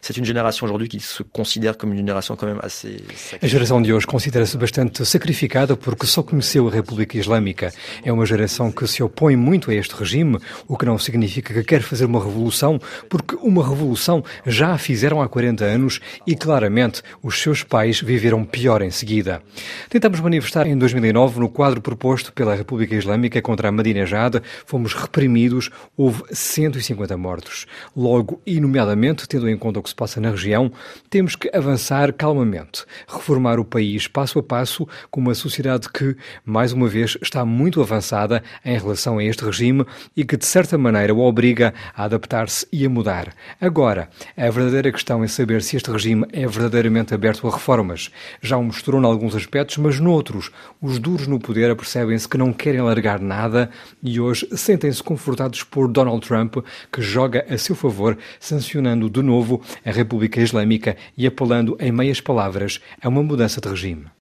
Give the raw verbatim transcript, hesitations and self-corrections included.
c'est une génération aujourd'hui qui se considère comme une génération quand même assez sacrificada. A geração de hoje considera-se bastante sacrificada porque só conheceu a República Islâmica. É uma geração que se opõe muito a este regime, o que não significa que quer fazer uma revolução, porque uma revolução já a fizeram há quarenta anos e claramente os seus pais viveram pior em seguida. Tentamos manifestar em dois mil e nove no quadro proposto pela República Islâmica contra Ahmadinejad, fomos reprimidos, houve cento e cinquenta mortos. Logo, e nomeadamente, tendo em conta o que se passa na região, temos que avançar calmamente, reformar o país passo a passo com uma sociedade que, mais uma vez, está muito avançada em relação a este regime e que, de certa maneira, o obriga a adaptar-se e a mudar. Agora, a verdadeira questão é saber se este regime é verdadeiramente aberto a reformas. Já o mostrou em alguns aspectos, mas noutros, os duros no poder apercebem-se que não querem largar nada e hoje sentem-se confortados por Donald Trump, que joga a seu favor, sancionando de novo a República Islâmica e apelando em meias palavras a uma mudança de regime.